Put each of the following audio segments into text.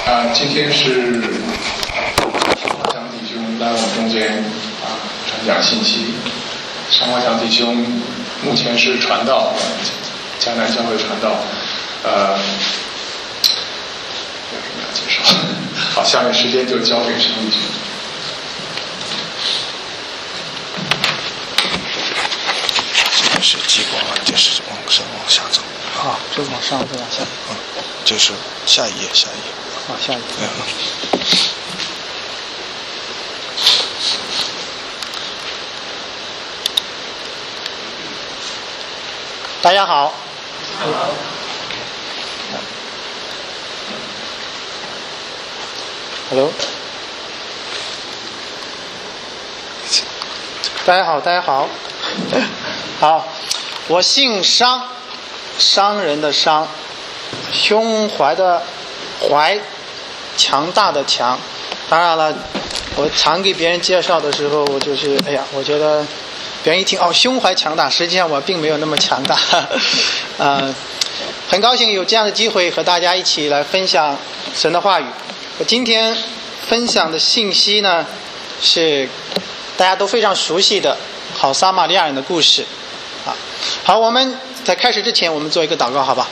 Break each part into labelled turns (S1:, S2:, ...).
S1: 今天是上华强弟兄来我们中间传讲信息。上华强弟兄目前是传道，江南教会传道。有什么要介绍？好，下面时间就交给上弟兄。
S2: 这是激光啊，这是往下走。
S3: 这往上再往下。
S2: 就是下一页。
S3: 下一页。大家好。Hello。大家好。好，我姓商，商人的商，胸怀的怀，强大的强。当然了，我常给别人介绍的时候，我就是我觉得别人一听胸怀强大，实际上我并没有那么强大。很高兴有这样的机会和大家一起来分享神的话语。我今天分享的信息呢，是大家都非常熟悉的好撒玛利亚人的故事。好，我们在开始之前，我们做一个祷告，好吧？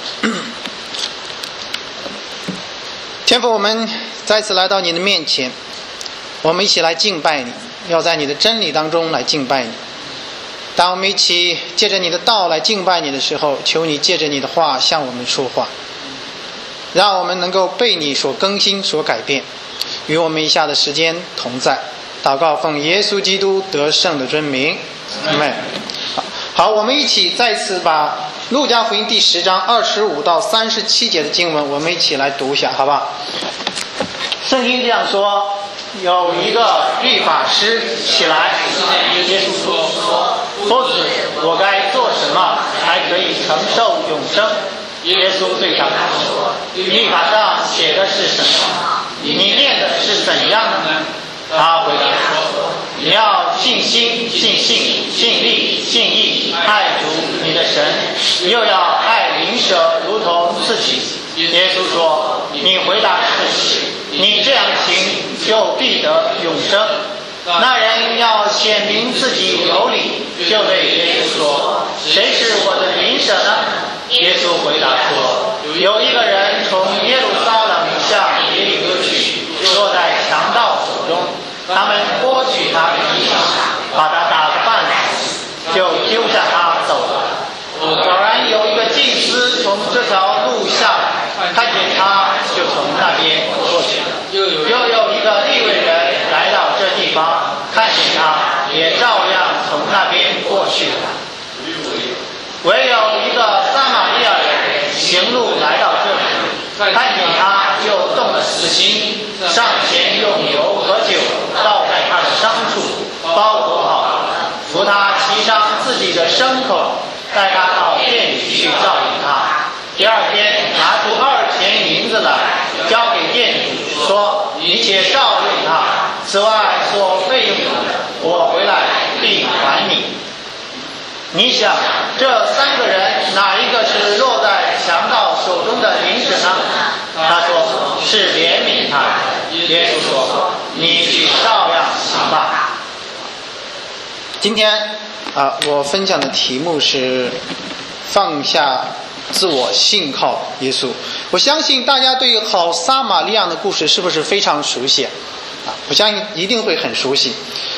S3: 天父，我们再次来到你的面前，我们一起来敬拜你，要在你的真理当中来敬拜你。当我们一起借着你的道来敬拜你的时候，求你借着你的话向我们说话，让我们能够被你所更新所改变，与我们以下的时间同在。祷告奉耶稣基督得胜的尊名，阿们。好，我们一起再次把路加福音第10章25到37节的经文，我们一起来读一下，好吧？圣经这样说：有一个律法师起来对耶稣说：夫子，我该做什么才可以承受永生？耶稣对他说：律法上写的是什么？你念的是怎样的呢？他回答说：你要信心、信性、信力、信义，爱主你的神，又要爱邻舍如同自己。耶稣说：你回答是，你这样行就必得永生。那人要显明自己有理，就对耶稣说：谁是我的邻舍呢？耶稣回答说：有一个人从耶路撒冷向耶利哥去，落在强盗手中，他们剥去他的衣裳，把他打个半死，就丢下他走了。偶然有一个祭司从这条路下来，看见他，就从那边过去了。又有一个利未人来到这地方，看见他，也照样从那边过去了。唯有一个撒玛利亚人行路来到这里，看见他，就动了慈心，上前用油和酒倒在他的伤处，包裹好了，扶他骑上自己的牲口，带他到店里去照应他。第二天拿出2钱银子来，交给店主，说：你且照应他，此外所费用的，我回来必还你。你想，这3个人哪一个是落在强盗手中的邻舍呢？他说：是怜悯他的。耶稣说：你去照样行吧。今天我分享的题目是放下自我，信靠耶稣。我相信大家对于好撒玛利亚的故事是不是非常熟悉？我相信一定会很熟悉。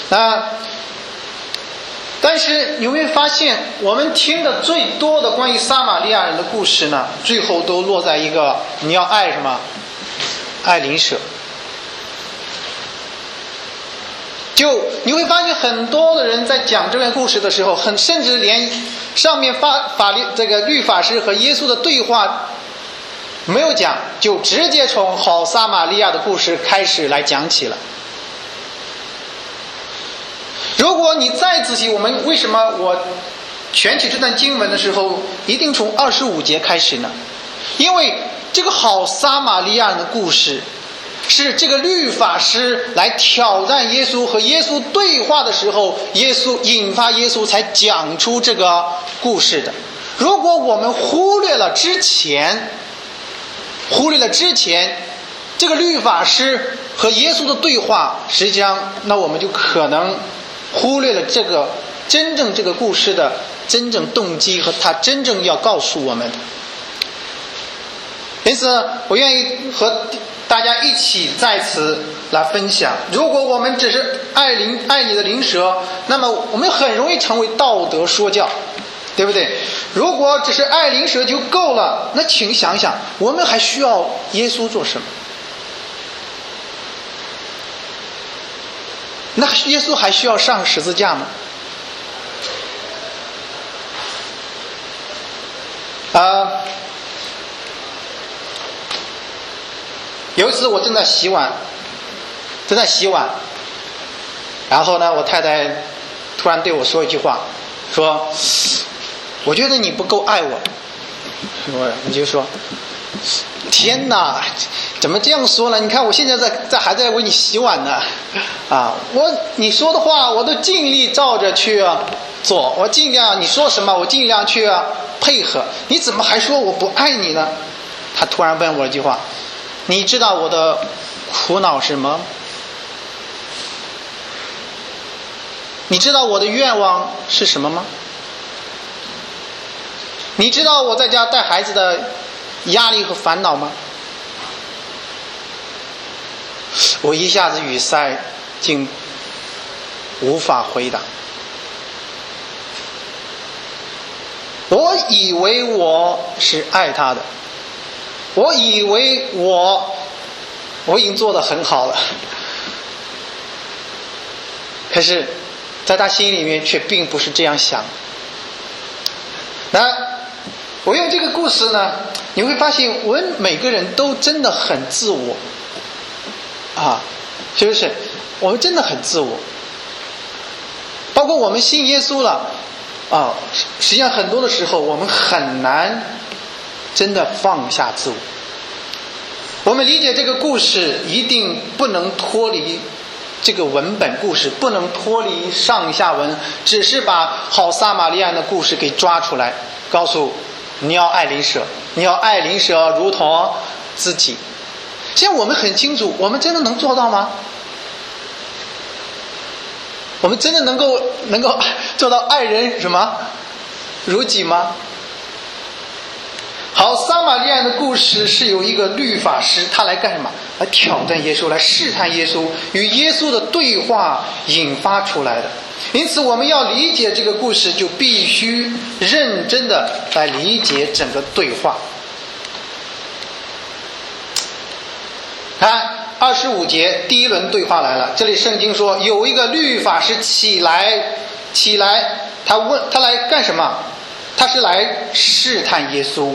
S3: 但是你会发现，我们听的最多的关于撒玛利亚人的故事呢，最后都落在一个你要爱什么？爱邻舍。就你会发现很多的人在讲这段故事的时候，甚至连上面这个律法师和耶稣的对话没有讲，就直接从好撒玛利亚的故事开始来讲起了。如果你再仔细，为什么我选起这段经文的时候一定从25节开始呢？因为这个好撒玛利亚人的故事是这个律法师来挑战耶稣和耶稣对话的时候，引发耶稣才讲出这个故事的。如果我们忽略了之前这个律法师和耶稣的对话，实际上那我们就可能忽略了这个真正这个故事的真正动机和他真正要告诉我们的。因此我愿意和大家一起在此来分享，如果我们只是爱你的灵蛇，那么我们很容易成为道德说教，对不对？如果只是爱灵蛇就够了，那请想想我们还需要耶稣做什么？那耶稣还需要上十字架吗？有一次我正在洗碗，然后呢，我太太突然对我说一句话，说：“我觉得你不够爱我。”我就说：“天哪，怎么这样说呢？你看我现在还在为你洗碗呢，你说的话我都尽力照着去做，我尽量你说什么我尽量去配合，你怎么还说我不爱你呢？”他突然问我一句话：“你知道我的苦恼是什么？你知道我的愿望是什么吗？你知道我在家带孩子的压力和烦恼吗？”我一下子语塞，竟无法回答。我以为我是爱他的，我以为我已经做得很好了，可是在他心里面却并不是这样想。那我用这个故事呢，你会发现我们每个人都真的很自我是不是？我们真的很自我，包括我们信耶稣了实际上很多的时候我们很难真的放下自我。我们理解这个故事一定不能脱离这个文本故事，不能脱离上下文，只是把好撒玛利亚的故事给抓出来，告诉你要爱邻舍，你要爱邻舍如同自己。现在我们很清楚，我们真的能做到吗？我们真的能够做到爱人什么如己吗？好，撒玛利亚的故事是由一个律法师，他来干什么？来挑战耶稣，来试探耶稣，与耶稣的对话引发出来的。因此我们要理解这个故事，就必须认真的来理解整个对话。看25节第一轮对话来了，这里圣经说有一个律法师起来，他来干什么？他是来试探耶稣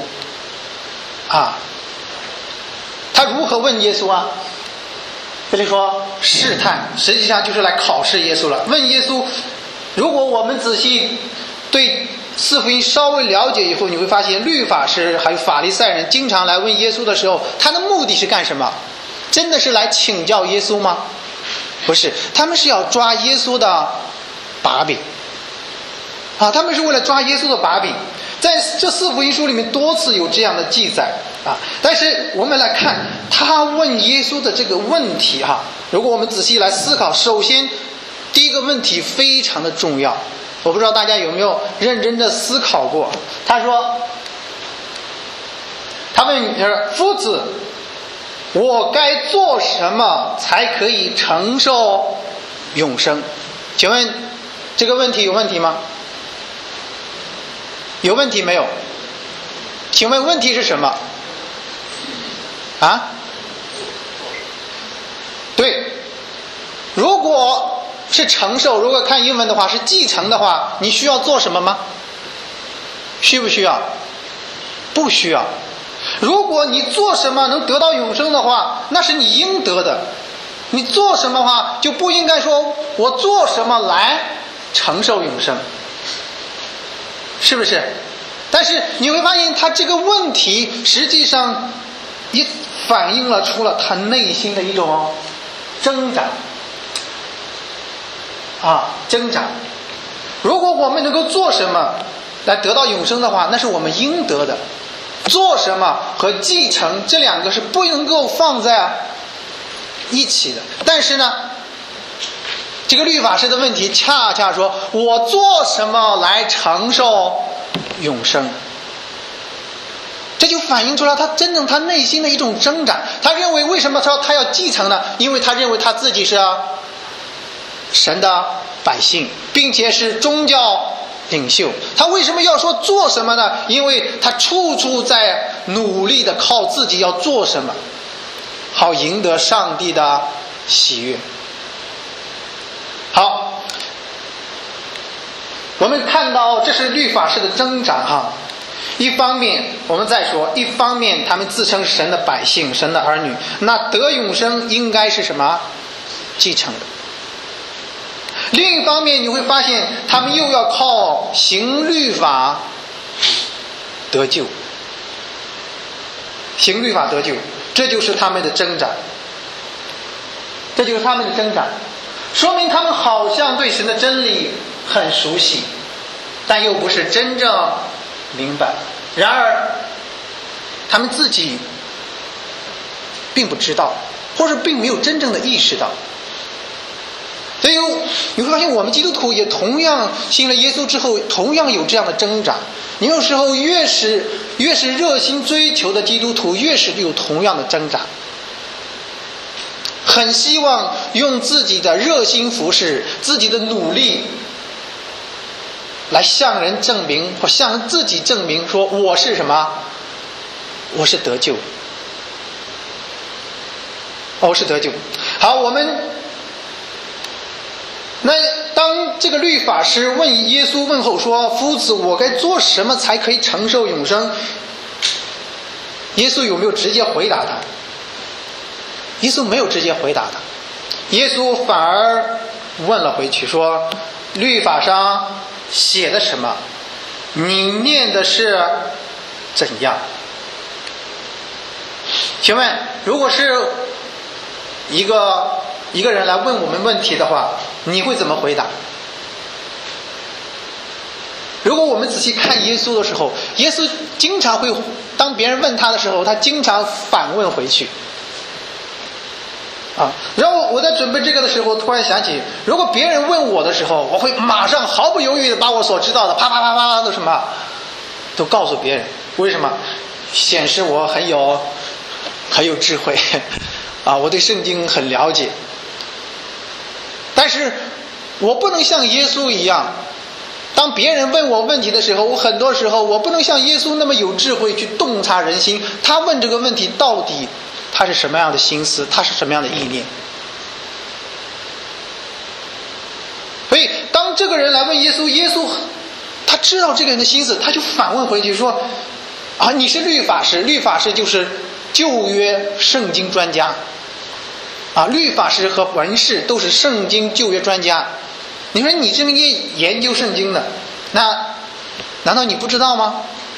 S3: 他如何问耶稣啊？这里说试探，实际上就是来考试耶稣了。问耶稣，如果我们仔细对四福音稍微了解以后，你会发现律法师还有法利赛人经常来问耶稣的时候，他的目的是干什么？真的是来请教耶稣吗？不是，他们是要抓耶稣的把柄他们是为了抓耶稣的把柄。在这四福音书里面多次有这样的记载但是我们来看他问耶稣的这个问题如果我们仔细来思考，首先第一个问题非常的重要，我不知道大家有没有认真的思考过。他问夫子，我该做什么才可以承受永生？请问这个问题有问题吗？有问题没有？请问问题是什么？对，如果是承受，如果看英文的话是继承的话，你需要做什么吗？需不需要？不需要。如果你做什么能得到永生的话，那是你应得的。你做什么的话，就不应该说我做什么来承受永生，是不是？但是你会发现他这个问题实际上也反映了出了他内心的一种挣扎挣扎。如果我们能够做什么来得到永生的话，那是我们应得的。做什么和继承这两个是不能够放在一起的。但是呢，这个律法师的问题恰恰说，我做什么来承受永生？这就反映出了他真正他内心的一种挣扎。他认为为什么说他要继承呢？因为他认为他自己是神的百姓，并且是宗教领袖。他为什么要说做什么呢？因为他处处在努力的靠自己要做什么，好赢得上帝的喜悦。好，我们看到这是律法师的挣扎哈。一方面我们再说，一方面他们自称神的百姓，神的儿女，那得永生应该是什么？继承的。另一方面你会发现他们又要靠行律法得救，行律法得救，这就是他们的挣扎，这就是他们的挣扎。说明他们好像对神的真理很熟悉，但又不是真正明白。然而他们自己并不知道，或是并没有真正的意识到。所以你会发现我们基督徒也同样信了耶稣之后同样有这样的挣扎。你有时候越是热心追求的基督徒，越是有同样的挣扎，很希望用自己的热心服侍，自己的努力来向人证明，或向自己证明说我是什么？我是得救，我是得救。好，那当这个律法师问耶稣问候说，夫子，我该做什么才可以承受永生？耶稣有没有直接回答他？耶稣没有直接回答他，耶稣反而问了回去说，律法上写的什么？你念的是怎样？请问，如果是一个人来问我们问题的话，你会怎么回答？如果我们仔细看耶稣的时候，耶稣经常会当别人问他的时候，他经常反问回去然后我在准备这个的时候突然想起，如果别人问我的时候，我会马上毫不犹豫的把我所知道的啪啪啪啪的什么都告诉别人。为什么？显示我很有智慧我对圣经很了解。但是我不能像耶稣一样，当别人问我问题的时候，我很多时候我不能像耶稣那么有智慧去洞察人心，他问这个问题到底他是什么样的心思，他是什么样的意念。所以当这个人来问耶稣，耶稣他知道这个人的心思，他就反问回去说你是律法师，律法师就是旧约圣经专家律法师和文士都是圣经旧约专家。你说你这么研究圣经的，那难道你不知道吗？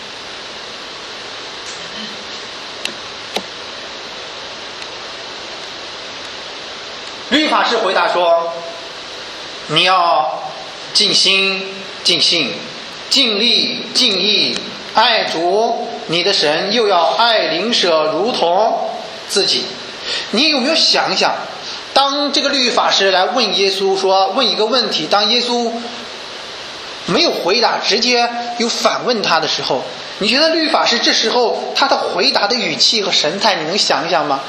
S3: 律法师回答说，你要尽心尽性尽力尽意爱主你的神，又要爱邻舍如同自己。你有没有想一想，当这个律法师来问耶稣说问一个问题，当耶稣没有回答，直接又反问他的时候，你觉得律法师这时候他的回答的语气和神态，你能想一想吗？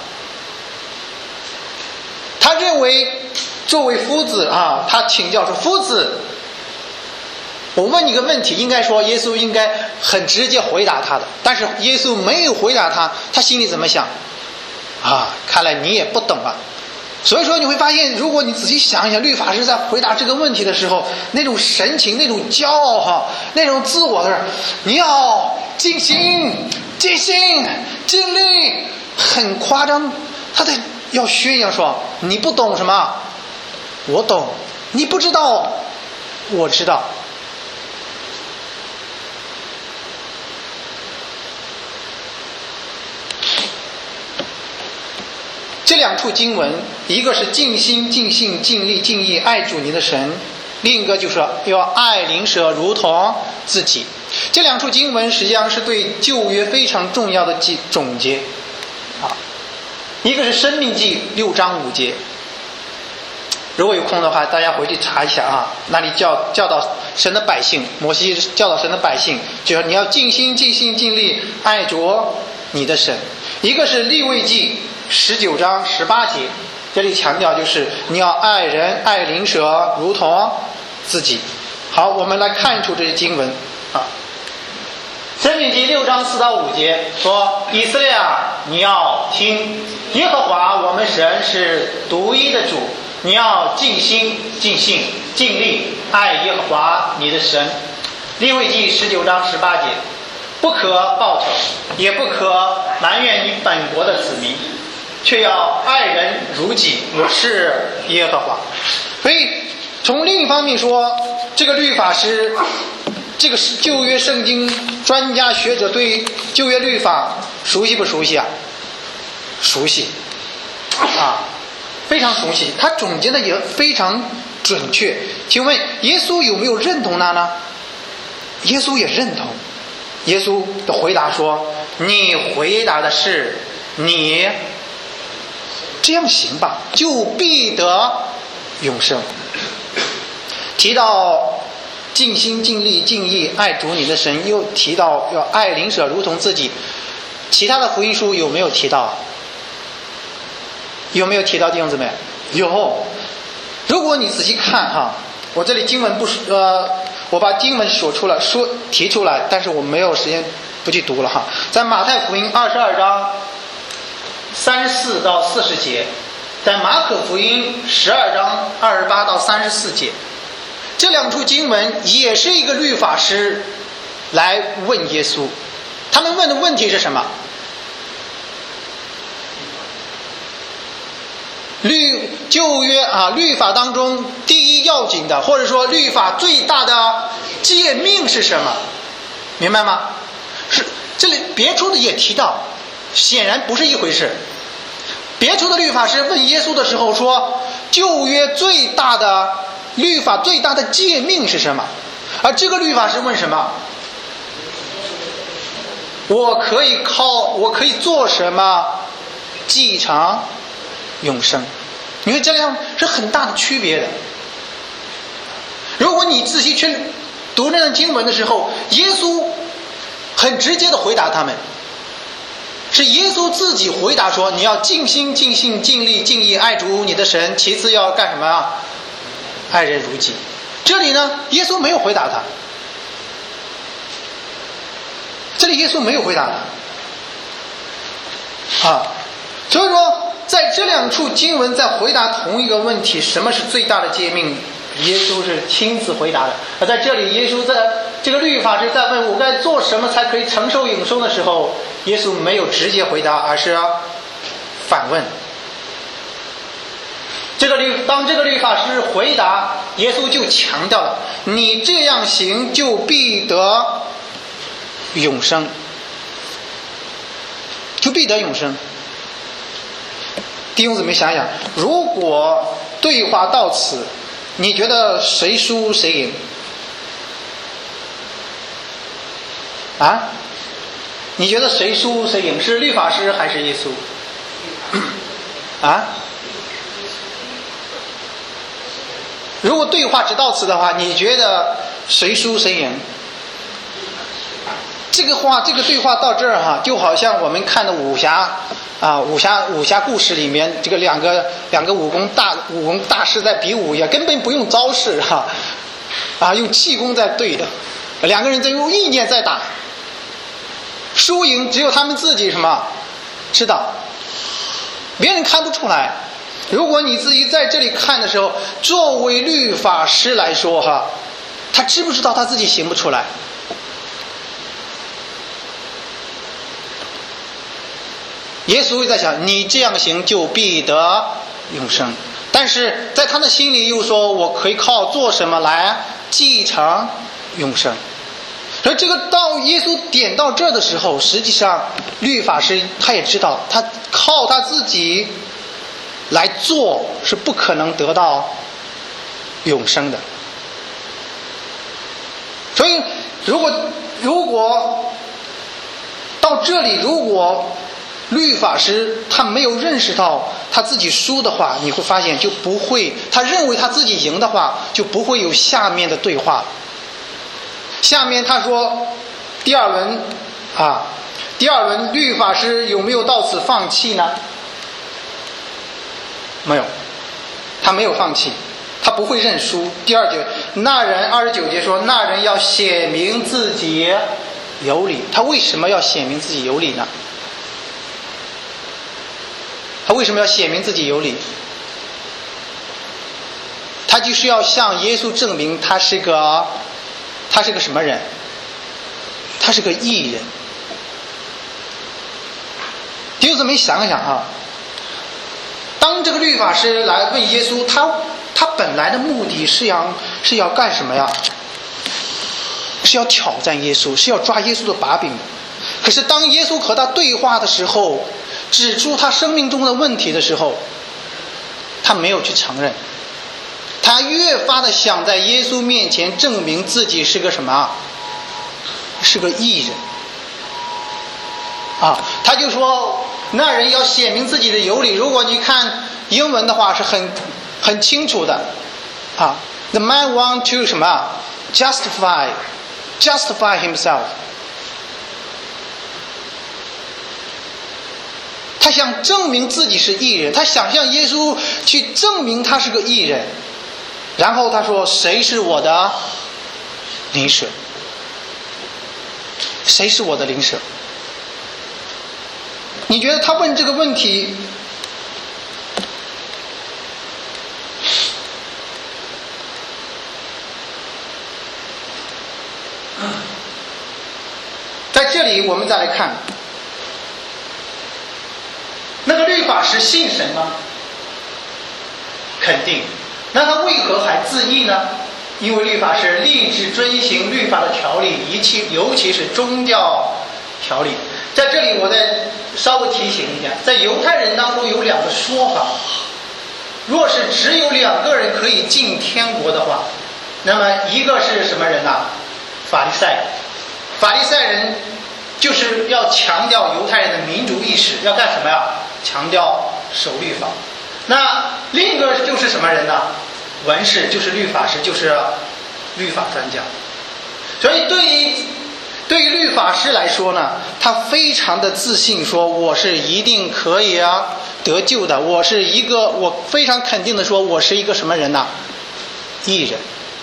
S3: 他认为作为夫子他请教说，夫子，我问你个问题，应该说耶稣应该很直接回答他的，但是耶稣没有回答他，他心里怎么想？看来你也不懂啊。所以说你会发现，如果你仔细想一想，律法师在回答这个问题的时候，那种神情，那种骄傲那种自我的，你要尽心尽心尽力，很夸张，他在要宣扬说，你不懂什么，我懂；你不知道，我知道。这两处经文，一个是尽心尽性尽力尽意爱主你的神，另一个就是要爱邻舍如同自己。这两处经文实际上是对旧约非常重要的总结一个是申命记6章5节。如果有空的话，大家回去查一下啊，那里教导神的百姓，摩西教导神的百姓，就是你要尽心尽性尽力爱着你的神。一个是利未记19章18节，这里强调就是你要爱人爱邻舍如同自己。好，我们来看出这些经文啊。申命记6章4到5节说：以色列啊，你要听，耶和华我们神是独一的主，你要尽心尽性尽力爱耶和华你的神。利未记19章18节，不可报仇，也不可埋怨你本国的子民，却要爱人如己，我是耶和华。所以从另一方面说，这个律法师，这个是旧约圣经专家学者对旧约律法熟悉不熟悉啊？熟悉啊，非常熟悉。他总结的也非常准确。请问耶稣有没有认同他呢？耶稣也认同。耶稣的回答说：你回答的是你这样行吧，就必得永生。提到尽心尽力尽意爱主你的神，又提到要爱邻舍如同自己。其他的福音书有没有提到？有没有提到弟兄姊妹？有。如果你仔细看哈，我这里经文我把经文提出来，但是我没有时间不去读了哈。在马太福音22章34到40节，在马可福音12章28到34节，这两处经文也是一个律法师来问耶稣。他们问的问题是什么？旧约律法当中第一要紧的，或者说律法最大的诫命是什么？明白吗？是这里别处的也提到，显然不是一回事。别处的律法师问耶稣的时候说，旧约最大的律法最大的诫命是什么？而这个律法师问什么？我可以做什么继承永生？你看这样是很大的区别的。如果你仔细去读那段经文的时候，耶稣很直接的回答他们，是耶稣自己回答说，你要尽心尽性尽力尽意爱主你的神，其次要干什么啊？爱人如己。这里呢，耶稣没有回答他，这里耶稣没有回答他所以说在这两处经文在回答同一个问题，什么是最大的诫命，耶稣是亲自回答的。而在这里耶稣在这个律法师在问我该做什么才可以承受永生的时候，耶稣没有直接回答，而是反问。当这个律法师回答，耶稣就强调了，你这样行就必得永生，就必得永生。弟兄姊妹想想，如果对话到此，你觉得谁输谁赢？你觉得谁输谁赢？是律法师还是耶稣？如果对话只到此的话，你觉得谁输谁赢？这个对话到这儿就好像我们看的武侠故事里面，这个两个武功大师在比武一样，根本不用招式用气功在对的，两个人在用意念在打，输赢只有他们自己知道，别人看不出来。如果你自己在这里看的时候，作为律法师来说他知不知道他自己行不出来？耶稣在想，你这样行就必得永生，但是在他的心里又说，我可以靠做什么来继承永生。所以这个到耶稣点到这儿的时候，实际上律法师他也知道，他靠他自己来做是不可能得到永生的。所以如果到这里，如果律法师他没有认识到他自己输的话，你会发现就不会，他认为他自己赢的话，就不会有下面的对话。下面他说第二轮律法师有没有到此放弃呢？没有，他没有放弃，他不会认输。第二节那人29节说，那人要显明自己有理。他为什么要显明自己有理呢？他为什么要显明自己有理？他就是要向耶稣证明他是个什么人？他是个义人。弟兄姊妹想一想啊，当这个律法师来问耶稣，他本来的目的是要干什么呀？是要挑战耶稣，是要抓耶稣的把柄的。可是当耶稣和他对话的时候，指出他生命中的问题的时候，他没有去承认，他越发的想在耶稣面前证明自己是个什么？是个义人啊！他就说那人要显明自己的有理。如果你看英文的话是很清楚的啊。The man want to 什么 justify himself。他想证明自己是义人，他想向耶稣去证明他是个义人。然后他说：“谁是我的邻舍？谁是我的邻舍？”你觉得他问这个问题，在这里我们再来看，那个律法师信神吗？肯定。那他为何还自义呢？因为律法师立志遵行律法的条例，尤其是宗教条例。在这里我再稍微提醒一下，在犹太人当中有两个说法，若是只有2个人可以进天国的话，那么一个是什么人呢？法利赛人。法利赛人就是要强调犹太人的民族意识，要干什么呀？强调守律法。那另一个就是什么人呢？文士，就是律法师，就是律法专家。所以对于律法师来说呢，他非常的自信，说我是一定可以得救的。我非常肯定的说，我是一个什么人呢？义人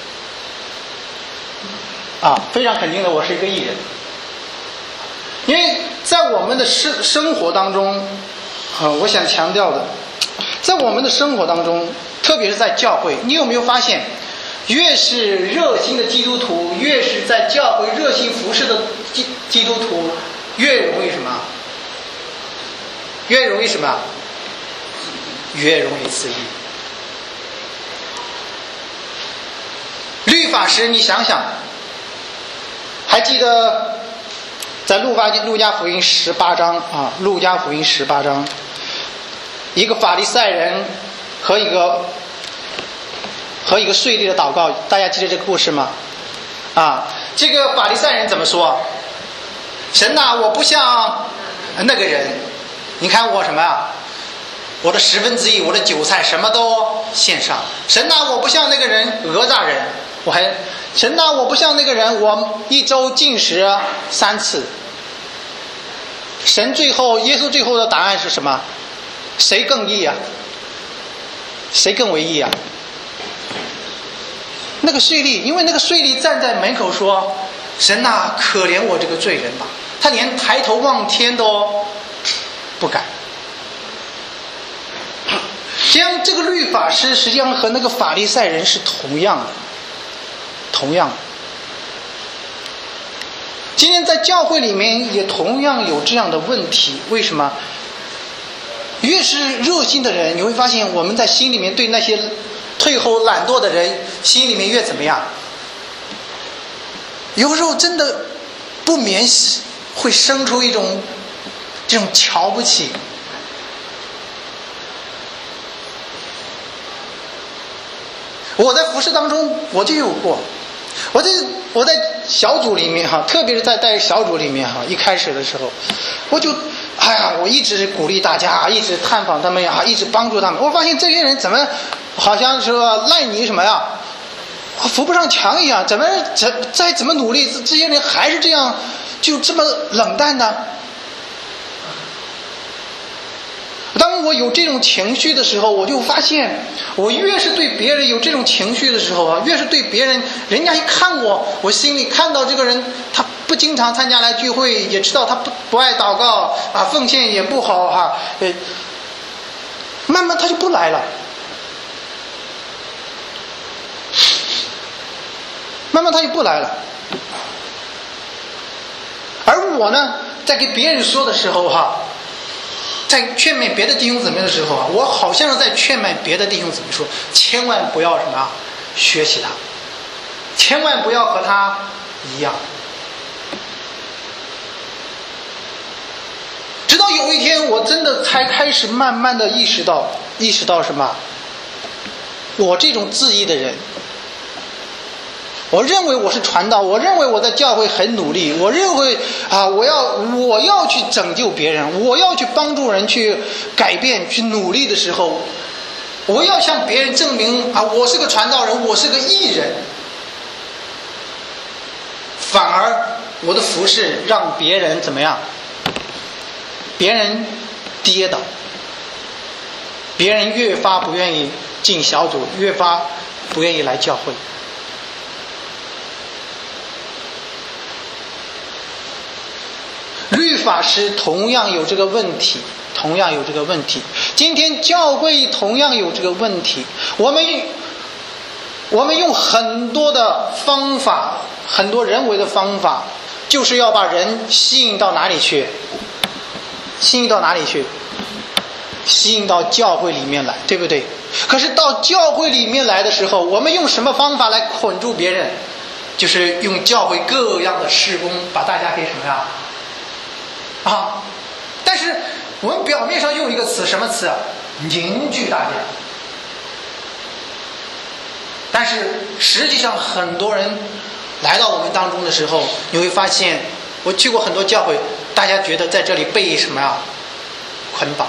S3: 啊，非常肯定的，我是一个义人。因为在我们的生活当中，我想强调的，在我们的生活当中，特别是在教会，你有没有发现，越是热心的基督徒，越是在教会热心服侍的基督徒，越容易什么？越容易什么？越容易自义。律法师，你想想，还记得在路加福音18章啊，路加福音18章，一个法利赛人和一个税吏的祷告，大家记得这个故事吗？啊，这个法利赛人怎么说？神啊，我不像那个人，你看我什么呀？我的1/10，我的韭菜什么都献上。神啊，我不像那个人讹诈人，神啊，我不像那个人，我1周禁食3次。耶稣最后的答案是什么？谁更义啊？谁更为义啊？那个税吏，因为那个税吏站在门口说：“神啊，可怜我这个罪人吧！”他连抬头望天都不敢。这样，这个律法师实际上和那个法利赛人是同样的。今天在教会里面也同样有这样的问题，为什么？越是热心的人，你会发现我们在心里面对那些退后懒惰的人，心里面越怎么样？有时候真的不免会生出这种瞧不起。我在服事当中我就有过，我在小组里面特别是在带小组里面一开始的时候，我就哎呀，我一直鼓励大家，一直探访他们呀，一直帮助他们。我发现这些人怎么好像是烂泥什么呀，扶不上墙一样，再怎么努力，这些人还是这样，就这么冷淡呢？当我有这种情绪的时候，我就发现，我越是对别人有这种情绪的时候啊，越是对别人，人家一看我心里看到这个人，他不经常参加来聚会，也知道他不爱祷告啊，奉献也不好哈，慢慢他就不来了，慢慢他就不来了。而我呢，在给别人说的时候哈，在劝勉别的弟兄姊妹的时候啊，我好像是在劝勉别的弟兄姊妹说，千万不要什么学习他，千万不要和他一样。直到有一天，我真的才开始慢慢的意识到什么？我这种自义的人，我认为我是传道，我认为我在教会很努力，我认为啊，我要去拯救别人，我要去帮助人去改变，去努力的时候，我要向别人证明啊，我是个传道人，我是个义人。反而我的服事让别人怎么样？别人跌倒，别人越发不愿意进小组，越发不愿意来教会。律法师同样有这个问题，今天教会同样有这个问题。我们用很多的方法，很多人为的方法，就是要把人吸引到哪里去？吸引到教会里面来，对不对？可是到教会里面来的时候，我们用什么方法来捆住别人？就是用教会各样的事工把大家给什么呀？但是我们表面上用一个词，什么词啊？凝聚大家。但是实际上很多人来到我们当中的时候，你会发现，我去过很多教会，大家觉得在这里被什么呀？捆绑。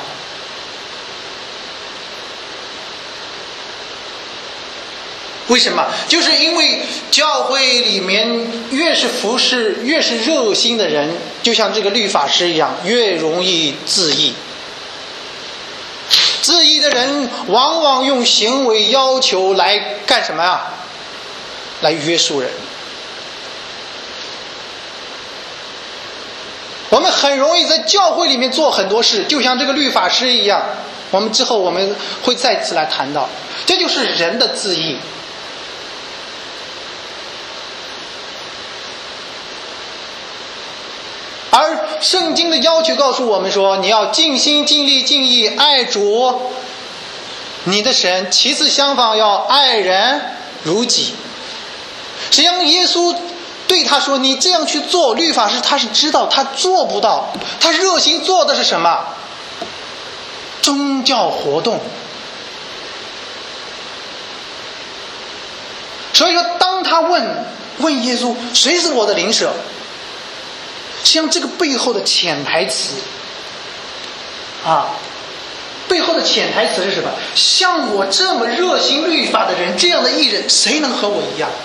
S3: 为什么？就是因为教会里面越是服侍越是热心的人，就像这个律法师一样，越容易自义。自义的人往往用行为要求来干什么呀？来约束人。我们很容易在教会里面做很多事，就像这个律法师一样，我们之后我们会再次来谈到，这就是人的自义。而圣经的要求告诉我们说，你要尽心尽力尽意爱主你的神，其次相反要爱人如己。实际上耶稣对他说，你这样去做，律法师他是知道他做不到，他热心做的是什么？宗教活动。所以说当他问耶稣谁是我的邻舍，实际上这个背后的潜台词背后的潜台词是什么？像我这么热心律法的人，这样的义人，谁能和我一样？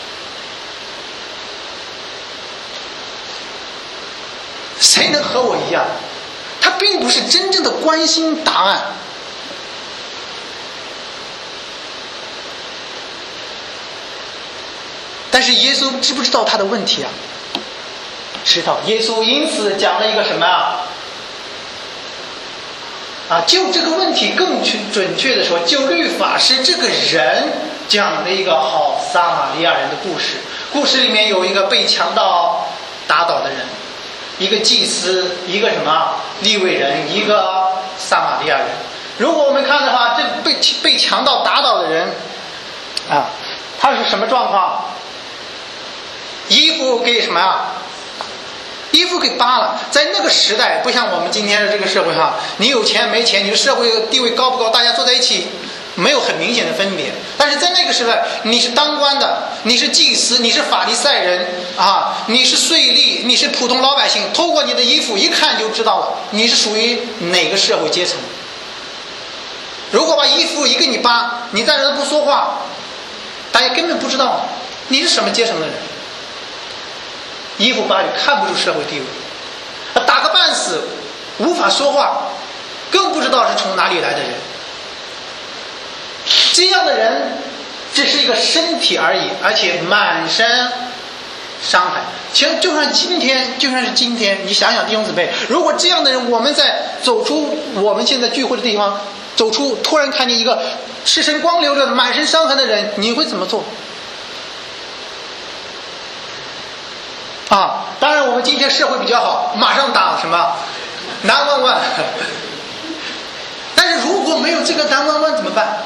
S3: 谁能和我一样？他并不是真正的关心答案。但是耶稣知不知道他的问题啊？知道。耶稣因此讲了一个什么就这个问题更准确的说，就律法师这个人讲了一个好撒玛利亚人的故事。故事里面有一个被强盗打倒的人，一个祭司，一个什么利未人，一个撒玛利亚人。如果我们看的话，这被强盗打倒的人他是什么状况？衣服给什么衣服给扒了。在那个时代，不像我们今天的这个社会你有钱没钱，你的社会地位高不高，大家坐在一起没有很明显的分别。但是在那个时代，你是当官的，你是祭司，你是法利赛人啊，你是税吏，你是普通老百姓，透过你的衣服一看就知道了你是属于哪个社会阶层。如果把衣服一给你扒，你在这不说话，大家根本不知道你是什么阶层的人。衣服扒里看不出社会地位，打个半死无法说话，更不知道是从哪里来的人。这样的人只是一个身体而已，而且满身伤害。其实就算是今天，你想想弟兄姊妹，如果这样的人，我们在走出我们现在聚会的地方，走出突然看见一个赤身光溜溜的满身伤痕的人，你会怎么做？啊，当然我们今天社会比较好，马上打什么911。但是如果没有这个911怎么办？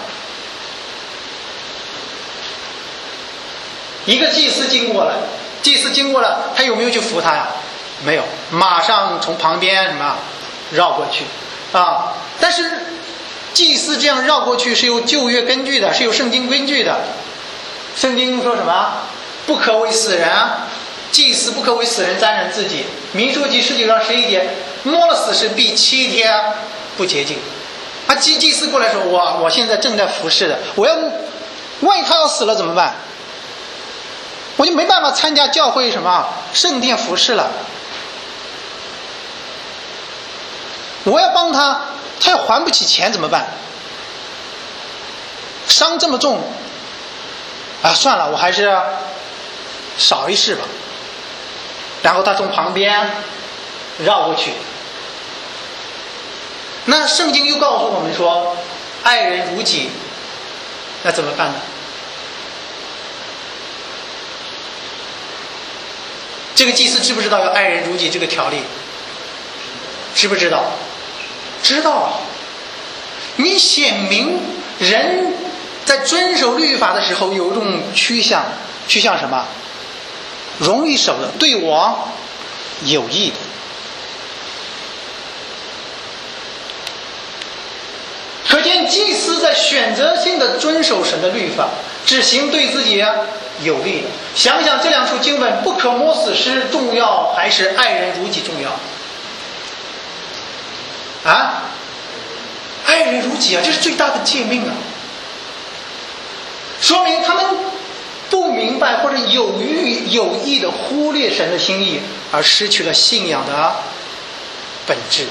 S3: 一个祭司经过了，他有没有去扶他呀？没有，马上从旁边什么绕过去啊。但是祭司这样绕过去是有旧约根据的，是有圣经根据的。圣经说什么？不可为死人，祭司不可为死人沾染自己。民数记19章11节，摸了死尸必7天不洁净。祭司过来说，我现在正在服侍的，万一他要死了怎么办？我就没办法参加教会什么圣殿服侍了。我要帮他，他要还不起钱怎么办？伤这么重啊，算了，我还是少一事吧。然后他从旁边绕过去。那圣经又告诉我们说，爱人如己，那怎么办呢？这个祭司知不知道要爱人如己这个条例？知不知道？知道啊。你显明人在遵守律法的时候有一种趋向什么？容易守的，对我有益的。可见祭司在选择性的遵守神的律法，只行对自己有利的。想想这两处经文，不可摸死尸重要还是爱人如己重要？啊，爱人如己啊，这是最大的诫命啊！说明他们不明白或者有意的忽略神的心意，而失去了信仰的本质。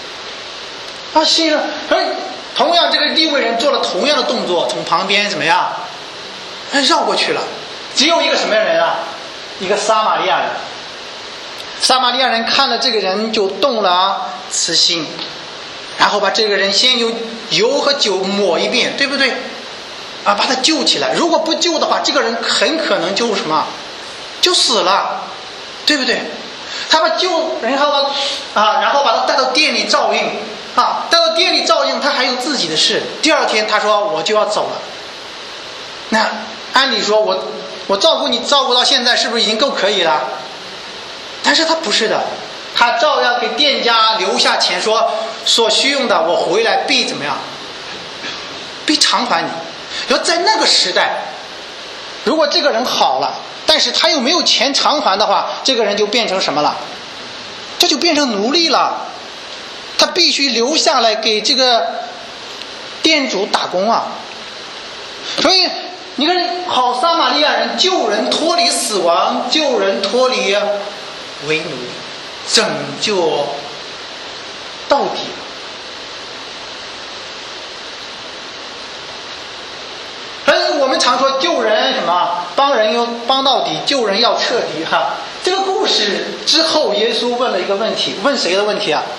S3: 同样这个利未人做了同样的动作，从旁边怎么样绕过去了。只有一个什么人啊？一个撒玛利亚人。撒玛利亚人看了这个人就动了慈心，然后把这个人先用油和酒抹一遍，对不对？把他救起来。如果不救的话，这个人很可能就什么？就死了，对不对？他把救人后然后把他带到店里照应带到店里照应，他还有自己的事。第二天他说我就要走了。那按理说我照顾你照顾到现在是不是已经够可以了？但是他不是的，他照样给店家留下钱，说所需用的我回来必怎么样？必偿还你。要在那个时代，如果这个人好了，但是他又没有钱偿还的话，这个人就变成什么了？这就变成奴隶了。他必须留下来给这个店主打工啊。所以你看，好撒玛利亚人救人脱离死亡，救人脱离为奴，拯救到底。我们常说救人什么，帮人要帮到底，救人要彻底哈。这个故事之后，耶稣问了一个问题，问谁的问题啊？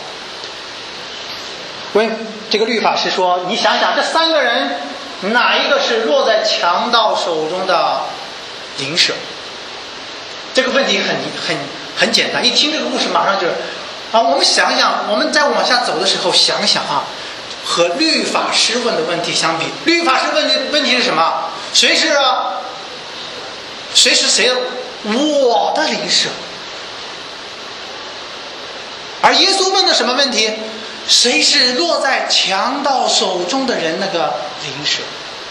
S3: 问这个律法师说：“你想想，这3个人哪一个是落在强盗手中的银蛇？”这个问题很简单，一听这个故事马上就我们想想，我们再往下走的时候想想和律法师问的问题相比，律法师问的问题是什么？谁是谁的？我的邻舍。而耶稣问的什么问题？ 谁是落在强盗手中的人那个灵舍。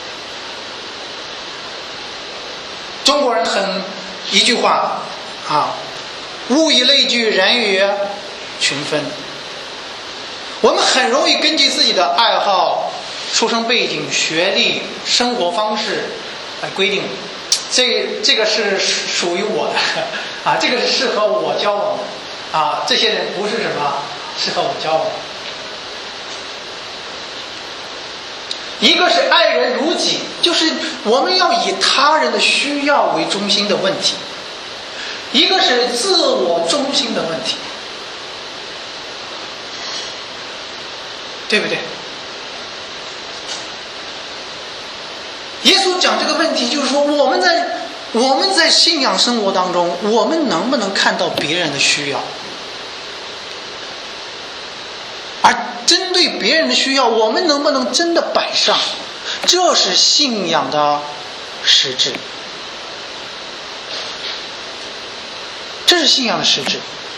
S3: 中国人很一句话啊，物以类聚，人以群分。我们很容易根据自己的爱好、出生背景、学历、生活方式来规定，这个是属于我的啊，这个是适合我交往的啊，这些人不是什么适合我交往。一个是爱人如己，就是我们要以他人的需要为中心的问题；一个是自我中心的问题，对不对？耶稣讲这个问题，就是说我们在信仰生活当中，我们能不能看到别人的需要？而针对别人的需要，我们能不能真的摆上？这是信仰的实质，这是信仰的实质。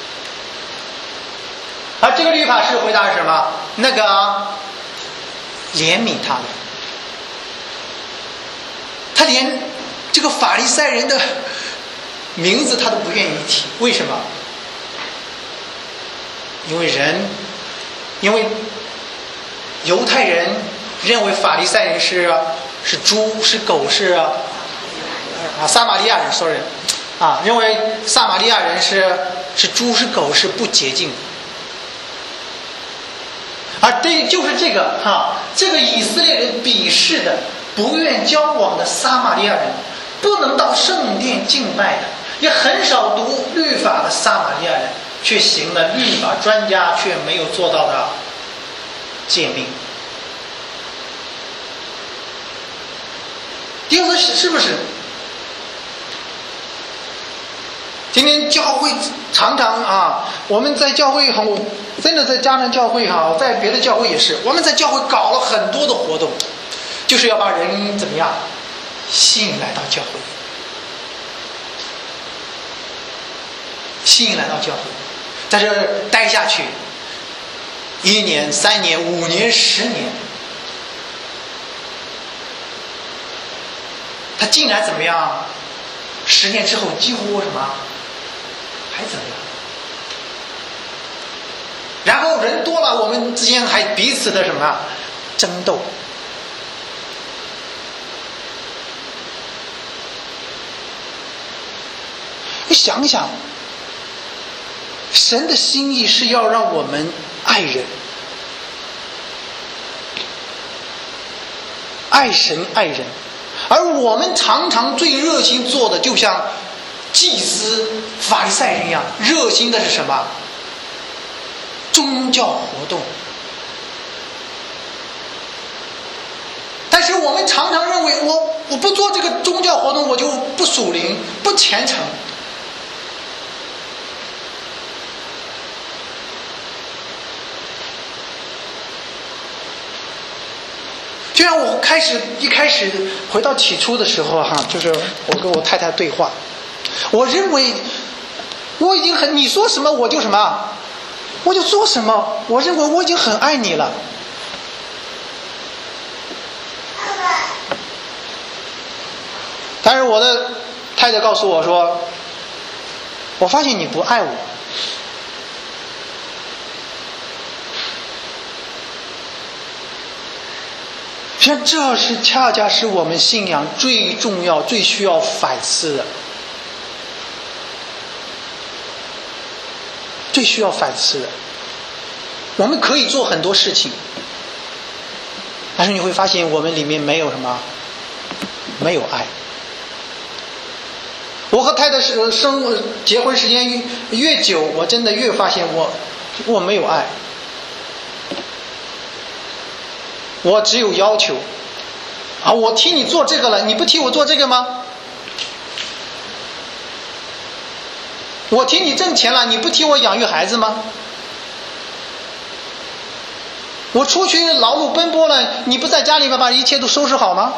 S3: 而这个律法师回答是什么？那个怜悯他的，他连这个法利赛人的名字他都不愿意提，为什么？因为犹太人认为法利赛人是猪是狗是撒玛利亚人，sorry啊，认为撒玛利亚人是猪是狗是不洁净的。而对，就是这个这个以色列人鄙视的、不愿交往的撒玛利亚人，不能到圣殿敬拜的，也很少读律法的撒玛利亚人，却行了律法专家却没有做到的诫命。第二个是不是？今天教会常常我们在教会真的在迦南教会在别的教会也是，我们在教会搞了很多的活动，就是要把人怎么样吸引来到教会，吸引来到教会，在这待下去，1年、3年、5年、10年，他竟然怎么样？10年之后几乎什么还怎么样？然后人多了，我们之间还彼此的什么争斗。你想想，神的心意是要让我们爱人，爱神爱人，而我们常常最热心做的，就像祭司法利赛人一样，热心的是什么？宗教活动。但是我们常常认为我不做这个宗教活动，我就不属灵不虔诚。就像我一开始回到起初的时候就是我跟我太太对话，我认为我已经你说什么我就什么，我就做什么，我认为我已经很爱你了。但是我的太太告诉我说，我发现你不爱我。实际上这是恰恰是我们信仰最重要最需要反思的，最需要反思的。我们可以做很多事情，但是你会发现我们里面没有什么，没有爱。我和太太结婚时间越久，我真的越发现我没有爱。我只有要求我替你做这个了，你不替我做这个吗？我替你挣钱了，你不替我养育孩子吗？我出去劳碌奔波了，你不在家里面把一切都收拾好吗？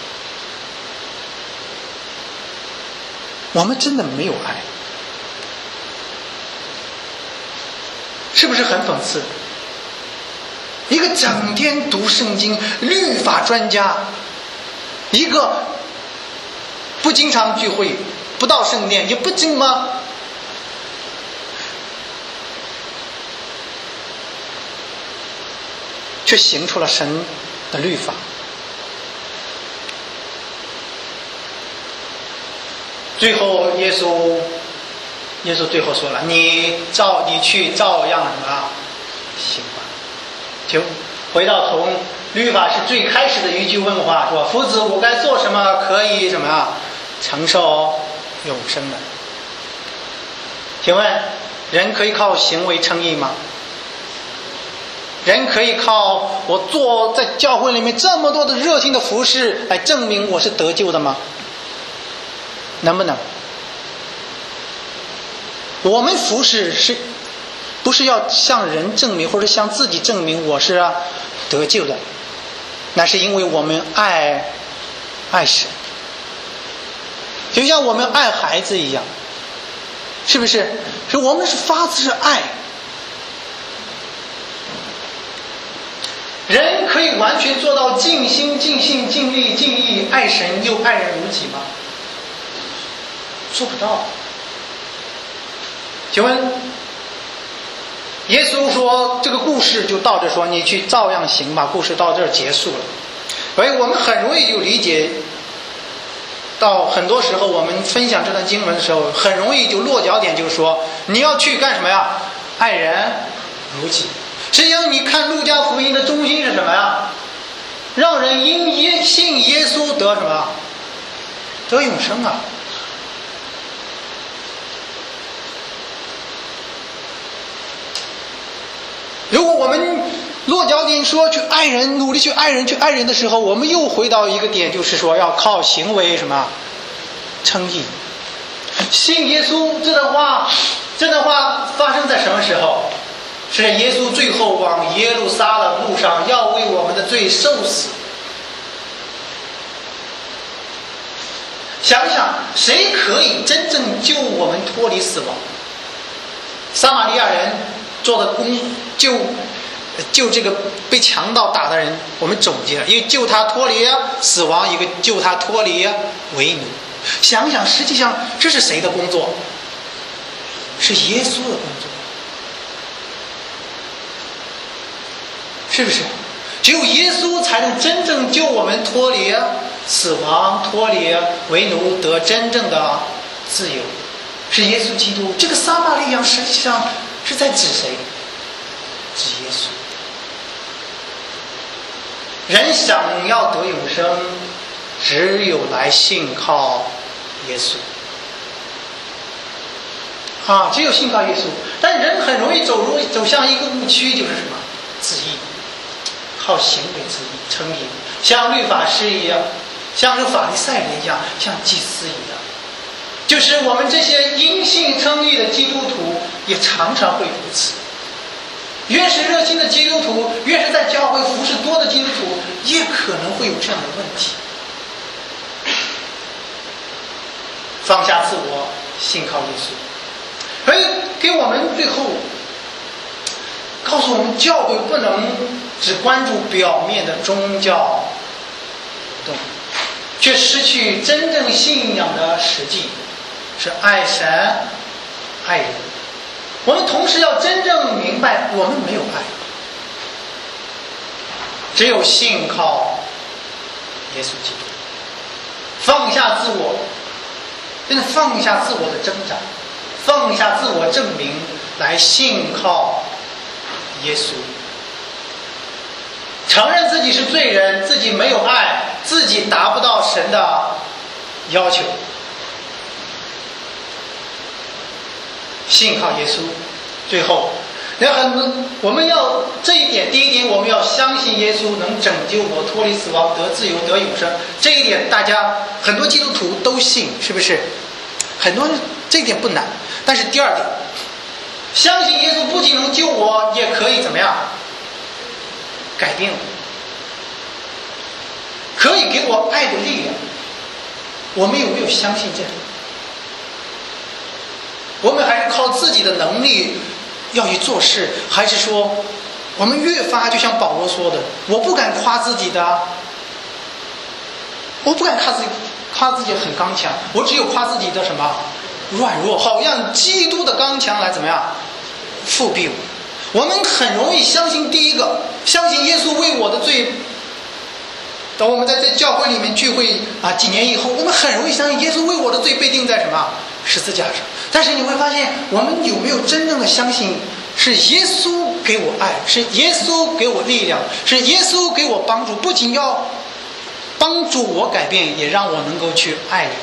S3: 我们真的没有爱。 是不是很讽刺？一个整天读圣经、律法专家，一个不经常聚会、不到圣殿，也不经吗？却行出了神的律法。最后耶稣最后说了：“你去照样什么行吧。”就回到从律法是最开始的一句问话，说：“夫子，我该做什么可以什么啊承受永生的？”请问，人可以靠行为称义吗？人可以靠我做在教会里面这么多的热心的服事来证明我是得救的吗？能不能？我们服事不是要向人证明或者向自己证明我是得救的，那是因为我们爱神，就像我们爱孩子一样，是不是？所以我们是发自爱。人可以完全做到尽心尽性尽力尽意爱神又爱人如己吗？做不到。请问耶稣说这个故事就到这说，你去照样行吧，故事到这儿结束了。所以我们很容易就理解到，很多时候我们分享这段经文的时候，很容易就落脚点就是说你要去干什么呀？爱人如己。实际上你看路加福音的中心是什么呀？让人因信耶稣得什么？得永生啊。如果我们落脚点说去爱人，努力去爱人的时候，我们又回到一个点，就是说要靠行为什么称义。信耶稣这段话发生在什么时候？是耶稣最后往耶路撒冷路上要为我们的罪受死。想想谁可以真正救我们脱离死亡？撒玛利亚人做的工，救这个被强盗打的人，我们总结了，一个救他脱离死亡，一个救他脱离为奴。想想实际上这是谁的工作？是耶稣的工作，是不是？只有耶稣才能真正救我们脱离死亡，脱离为奴，得真正的自由。是耶稣基督。这个撒玛利亚实际上是在指谁？指耶稣。人想要得永生，只有来信靠耶稣只有信靠耶稣。但人很容易走向一个误区，就是什么？自义，靠行为自义称义，像律法师一样，像这法利赛人一样，像祭司一样。就是我们这些因信称义的基督徒也常常会如此。越是热心的基督徒，越是在教会服事多的基督徒，也可能会有这样的问题。放下自我，信靠耶稣。所以给我们最后告诉我们，教会不能只关注表面的宗教活动，却失去真正信仰的实际，是爱神爱人。我们同时要真正明白，我们没有爱，只有信靠耶稣基督。放下自我，真的放下自我的挣扎，放下自我证明，来信靠耶稣。承认自己是罪人，自己没有爱，自己达不到神的要求，信靠耶稣。最后我们要这一点，第一点，我们要相信耶稣能拯救我，脱离死亡，得自由，得永生。这一点大家很多基督徒都信，是不是？很多这一点不难。但是第二点，相信耶稣不仅能救我，也可以怎么样改变我，可以给我爱的力量。我们有没有相信这个？我们还是靠自己的能力要去做事，还是说我们越发就像保罗说的，我不敢夸自己的，我不敢夸自己很刚强，我只有夸自己的什么软弱，好让基督的刚强来怎么样复辟我。我们很容易相信第一个，相信耶稣为我的罪。等我们在教会里面聚会几年以后，我们很容易相信耶稣为我的罪被钉在什么十字架上。但是你会发现，我们有没有真正的相信是耶稣给我爱，是耶稣给我力量，是耶稣给我帮助，不仅要帮助我改变，也让我能够去爱人。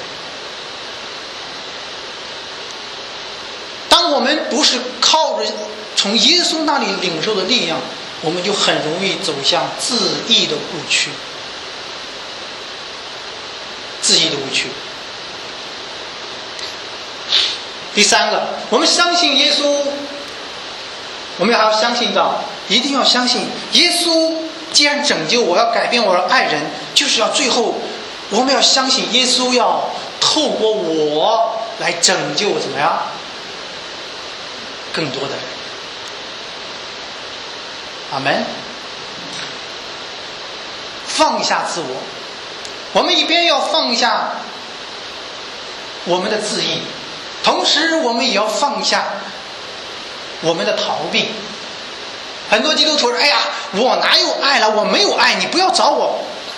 S3: 当我们不是靠着从耶稣那里领受的力量，我们就很容易走向自义的误区。自义的误区。第三个，我们相信耶稣，我们还要相信到，一定要相信耶稣既然拯救我，要改变我的爱人，就是要最后我们要相信耶稣要透过我来拯救怎么样更多的人。阿们。放下自我，我们一边要放下我们的自义，同时我们也要放下我们的逃避。很多基督徒说，哎呀，我哪有爱了，我没有爱，你不要找我。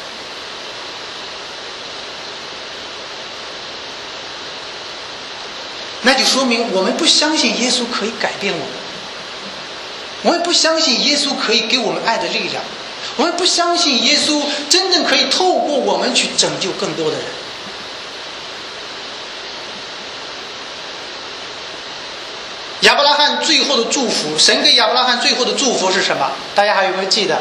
S3: 那就说明我们不相信耶稣可以改变我们，我们不相信耶稣可以给我们爱的力量，我们不相信耶稣真正可以透过我们去拯救更多的人。亚伯拉罕最后的祝福，神给亚伯拉罕最后的祝福是什么？大家还有没有记得？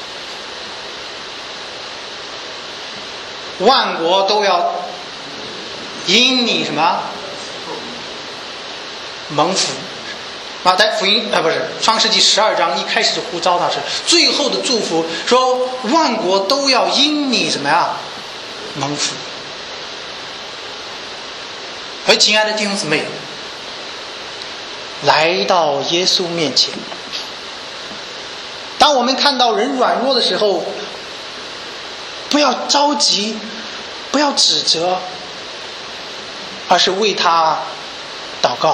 S3: 万国都要因你什么蒙福。马太福音不是创世纪12章一开始就呼召他是最后的祝福，说万国都要因你什么呀蒙福。而亲爱的弟兄姊妹，来到耶稣面前，当我们看到人软弱的时候，不要着急，不要指责，而是为他祷告。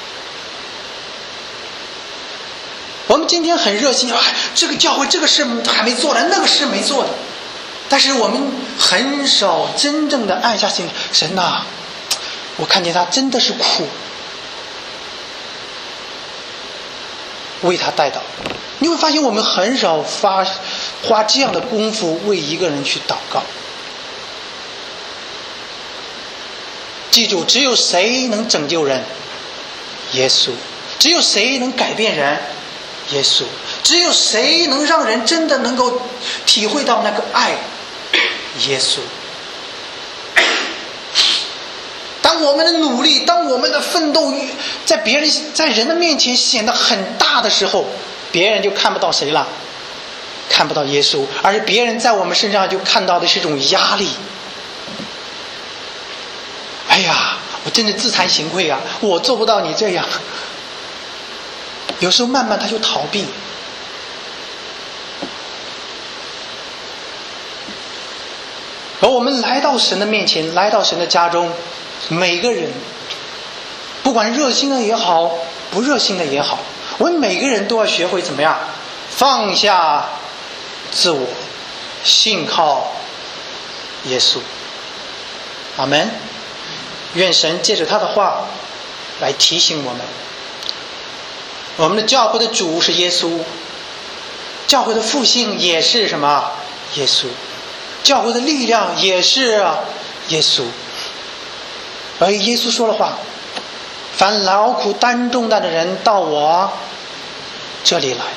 S3: 我们今天很热心，这个教会这个事还没做了，那个事没做的，但是我们很少真正的按下心，神啊，我看见他真的是苦，为他代祷。你会发现我们很少花这样的功夫为一个人去祷告。记住，只有谁能拯救人？耶稣。只有谁能改变人？耶稣。只有谁能让人真的能够体会到那个爱？耶稣。当我们的努力，当我们的奋斗在人的面前显得很大的时候，别人就看不到谁了，看不到耶稣，而是别人在我们身上就看到的是一种压力。哎呀，我真的自惭形秽啊，我做不到你这样。有时候慢慢他就逃避。而我们来到神的面前，来到神的家中，每个人不管热心的也好，不热心的也好，我们每个人都要学会怎么样放下自我，信靠耶稣。阿们。愿神借着他的话来提醒我们，我们的教会的主是耶稣，教会的复兴也是什么？耶稣。教会的力量也是耶稣。而耶稣说的话，凡劳苦担重担的人到我这里来，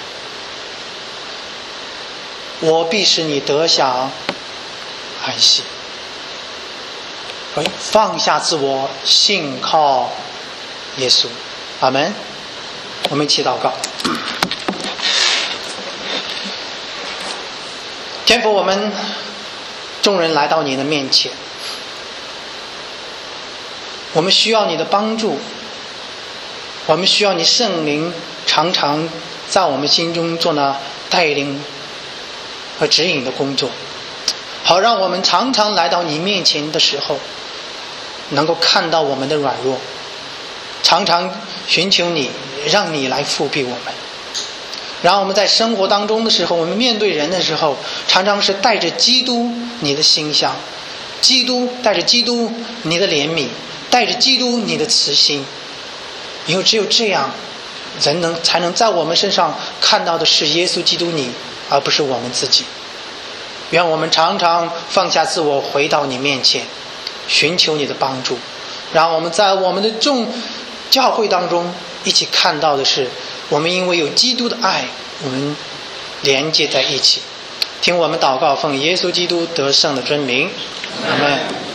S3: 我必使你得享安息。放下自我，信靠耶稣。阿们。我们一起祷告。天父，我们众人来到你的面前，我们需要你的帮助， 我们需要你圣灵常常在我们心中做那带领和指引的工作，好让我们常常来到你面前的时候能够看到我们的软弱，常常寻求你，让你来复辟我们。然后我们在生活当中的时候，我们面对人的时候，常常是带着基督你的馨香，带着基督你的怜悯，带着基督你的慈心。因为只有这样，人才能在我们身上看到的是耶稣基督你，而不是我们自己。愿我们常常放下自我，回到你面前，寻求你的帮助，让我们在我们的众教会当中一起看到的是，我们因为有基督的爱，我们连接在一起。听我们祷告，奉耶稣基督得胜的尊名，阿们。